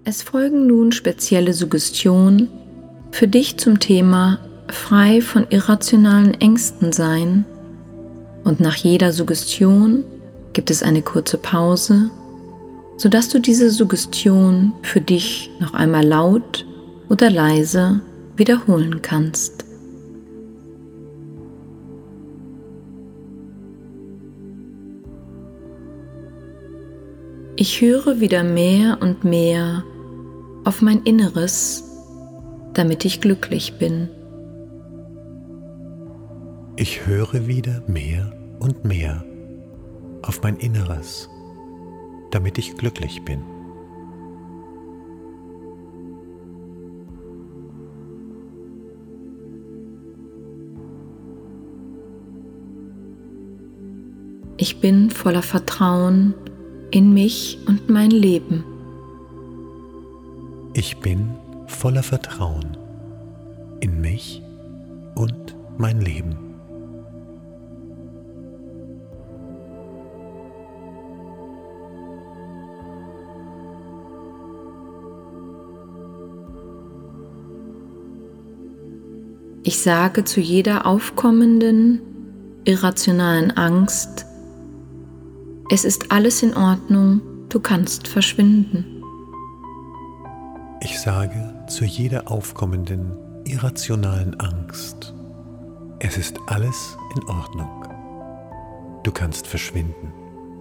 Es folgen nun spezielle Suggestionen für dich zum Thema frei von irrationalen Ängsten sein, und nach jeder Suggestion gibt es eine kurze Pause, sodass du diese Suggestion für dich noch einmal laut oder leise wiederholen kannst. Ich höre wieder mehr und mehr auf mein Inneres, damit ich glücklich bin. Ich höre wieder mehr und mehr auf mein Inneres, damit ich glücklich bin. Ich bin voller Vertrauen in mich und mein Leben. Ich bin voller Vertrauen in mich und mein Leben. Ich sage zu jeder aufkommenden, irrationalen Angst: Es ist alles in Ordnung, du kannst verschwinden. Ich sage zu jeder aufkommenden, irrationalen Angst: Es ist alles in Ordnung, du kannst verschwinden.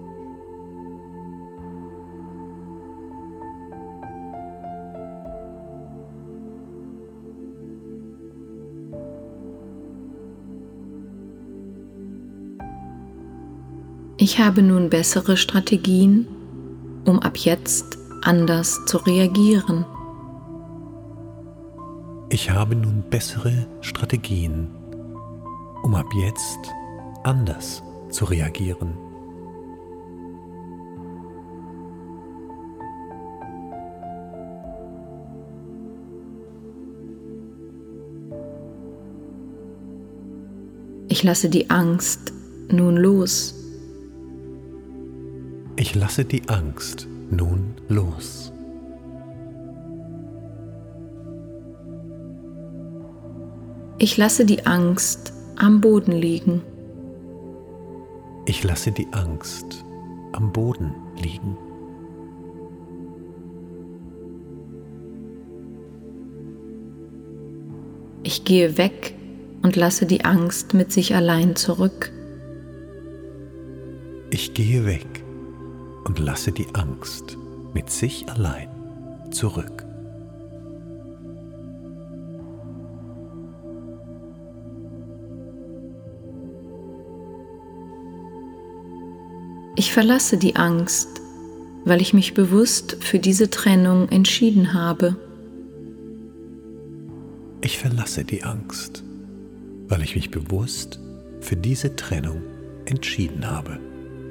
Ich habe nun bessere Strategien, um ab jetzt anders zu reagieren. Ich habe nun bessere Strategien, um ab jetzt anders zu reagieren. Ich lasse die Angst nun los. Ich lasse die Angst nun los. Ich lasse die Angst am Boden liegen. Ich lasse die Angst am Boden liegen. Ich gehe weg und lasse die Angst mit sich allein zurück. Ich gehe weg und lasse die Angst mit sich allein zurück. Ich verlasse die Angst, weil ich mich bewusst für diese Trennung entschieden habe. Ich verlasse die Angst, weil ich mich bewusst für diese Trennung entschieden habe.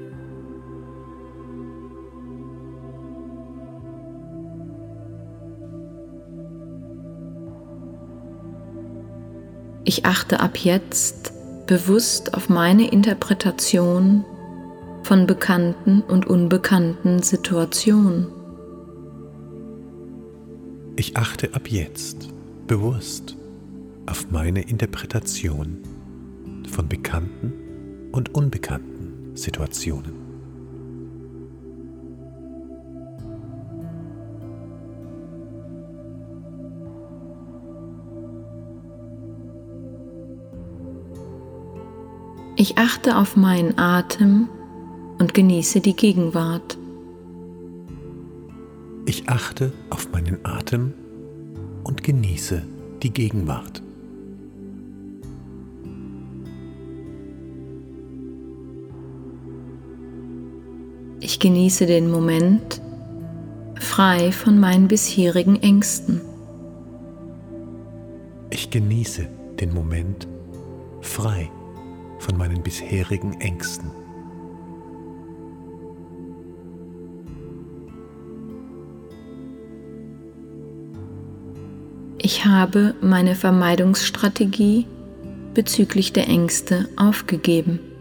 Ich achte ab jetzt bewusst auf meine Interpretation von bekannten und unbekannten Situationen. Ich achte ab jetzt bewusst auf meine Interpretation von bekannten und unbekannten Situationen. Ich achte auf meinen Atem und genieße die Gegenwart. Ich achte auf meinen Atem und genieße die Gegenwart. Ich genieße den Moment frei von meinen bisherigen Ängsten. Ich genieße den Moment frei von meinen bisherigen Ängsten. Ich habe meine Vermeidungsstrategie bezüglich der Ängste aufgegeben.